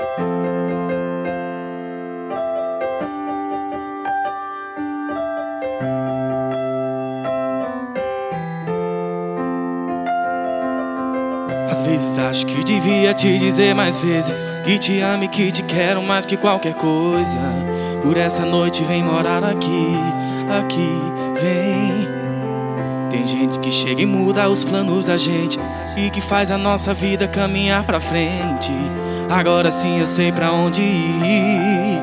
Às vezes acho que devia te dizer mais vezes que te amo e que te quero mais que qualquer coisa. Por essa noite vem morar aqui, vem. Tem gente que chega e muda os planos da gente e que faz a nossa vida caminhar pra frente. Agora sim eu sei pra onde ir.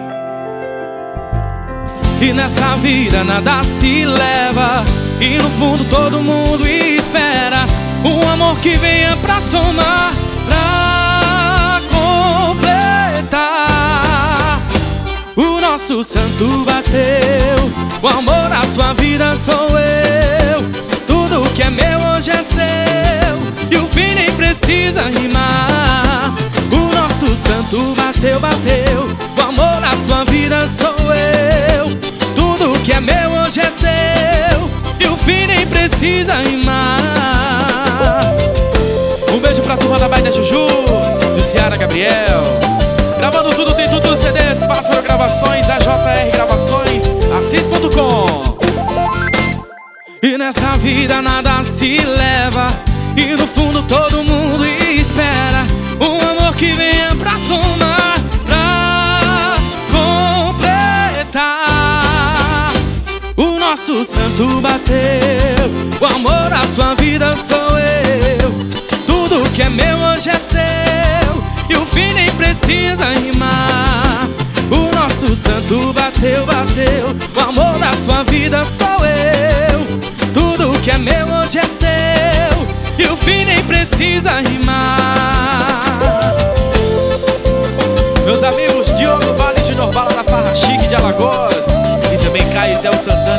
E nessa vida nada se leva, e no fundo todo mundo espera um amor que venha pra somar, pra completar. O nosso santo bateu, o amor à sua vida sou eu. Tudo que é meu hoje é seu, e o fim nem precisa rimar. O nosso santo bateu, o amor à sua vida sou eu. Tudo que é meu hoje é seu, e o fim nem precisa rimar. Um beijo pra turma da Baita Juju, do Ciara Gabriel. Gravando tudo, tem tudo nos CDs, Pássaro Gravações, AJR Gravações, Assis.com. E nessa vida nada se leva, e no fundo todo mundo espera um amor que venha pra somar, pra completar. O nosso santo bateu, o amor à sua vida sou eu. Tudo que é meu hoje é seu, e o fim nem precisa rimar. O nosso santo bateu, o amor da sua vida sou eu. Tudo que é meu hoje é seu, e o fim nem precisa rimar. Meus amigos Diogo Vale, Junior Bala da Farra Chique de Alagoas, e também Caetel Santana